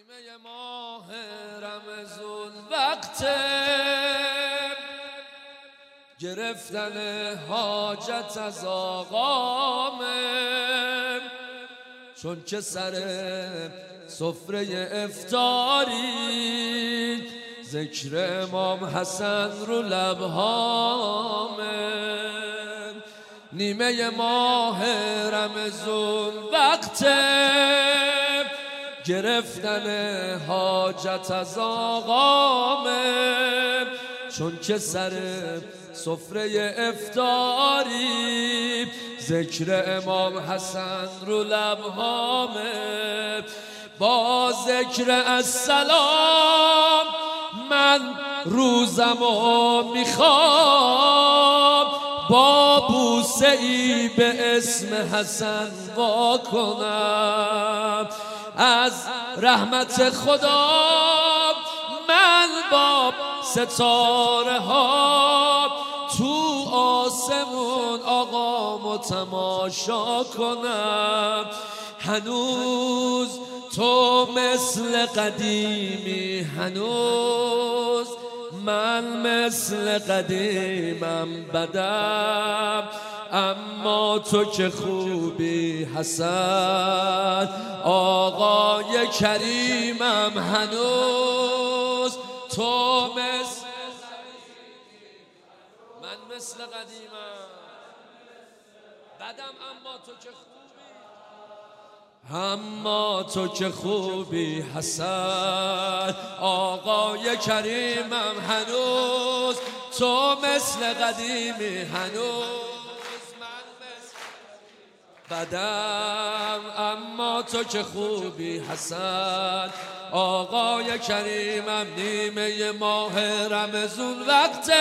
نیمه ماه رمضان وقت گرفتن حاجت از آقامه، چون که سر سفره افطاری ذکر امام حسن رو لبهامه. نیمه ماه رمضان وقت گرفتن حاجت از آقامه، چون که سر سفره افطاری ذکر امام حسن رو لبهامه. با ذکر السلام من روزمو میخوام، با بوسه ای به اسم حسن وا کنم. از رحمت خدا من با ستاره ها تو آسمون آقامو تماشا کنم. هنوز تو مثل قدیمی، هنوز من مثل قدیمم بدم، اما تو که خوبی حسن آقای کریمم. هنوز تو مثل من مثل قدیمم بدم، اما تو که خوبی، اما تو که خوبی حسن آقای کریمم. هنوز تو مثل قدیمی، هنوز بدم، اما تو که خوبی حسن آقای کریمم. نیمه ماه رمضان وقت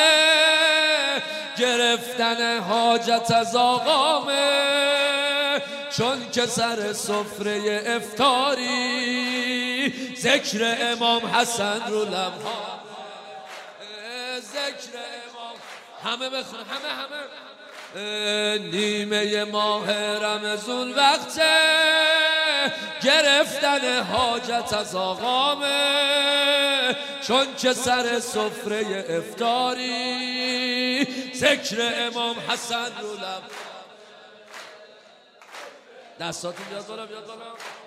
گرفتن حاجت از آقامه، چون که سر سفره افطاری ذکر امام حسن رو لبهامه. ذکر امام همه بخون، همه نیمه ماه رمضان وقت گرفتن حاجت از آقامه، چون که سر سفره افطاری ذکر امام حسن رو لبهامه. دستاتون بیاد بالا، بیاد بالا.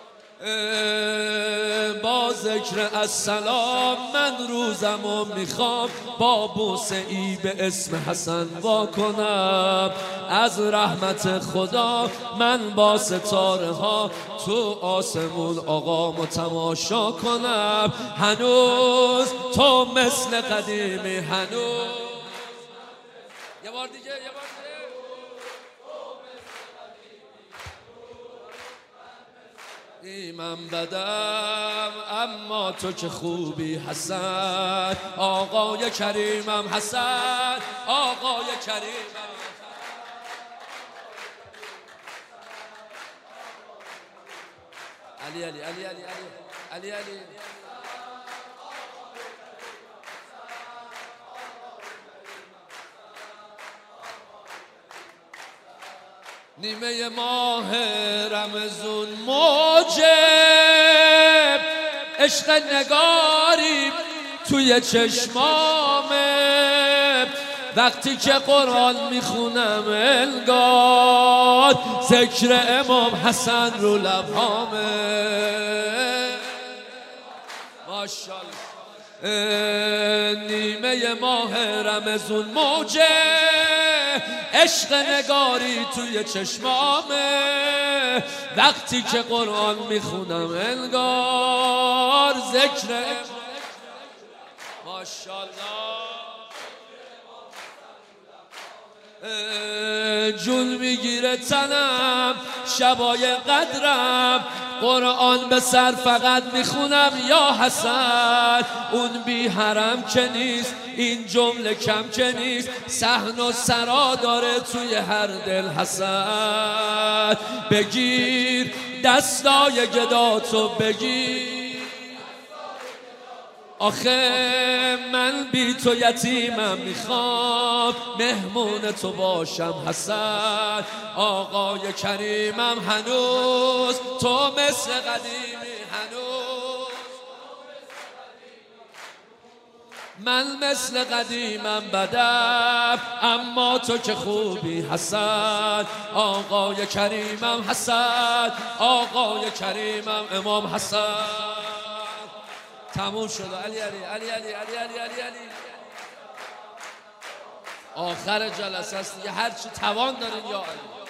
با ذکر السلام من روزمو میخوام، با بوسه ای به اسم حسن وا کنم. از رحمت خدا من با ستاره ها تو آسمون آقامو تماشا کنم. هنوز تو مثل قدیمی، هنوز یه بار دیگه، یه بار دیگه. من بدم، اما تو که خوبی حسن آقای کریمم. حسن آقای کریمم. علی علی علی علی علی علی. نیمه ماه رمضان موجب عشق نگاری توی چشمامه، وقتی که قرآن میخونم انگار ذکر امام حسن رو لبهامه. ماشاءالله. نیمه ماه رمضان موجه عشق نگاری توی چشمامه، وقتی که قرآن میخونم انگار ذکر. ماشاءالله. جون میگیره تنم شبای قدرم، قرآن به سر فقط میخونم یا حسن. اون بی حرم که نیست، این جمله کم که نیست، صحن و سرا داره توی هر دل حسن. بگیر دستای گداتو بگیر، آخه من بی تو یتیمم، میخوام مهمون تو باشم حسن آقای کریمم. هنوز تو مثل قدیمی، هنوز من مثل قدیمم بدم، اما تو که خوبی حسن. آقای کریمم حسن، آقای کریمم امام حسن. تموم شد. علی علی علی علی علی علی علی علی. آخر جلسه است دیگه، هر چی توان دارین یا علی.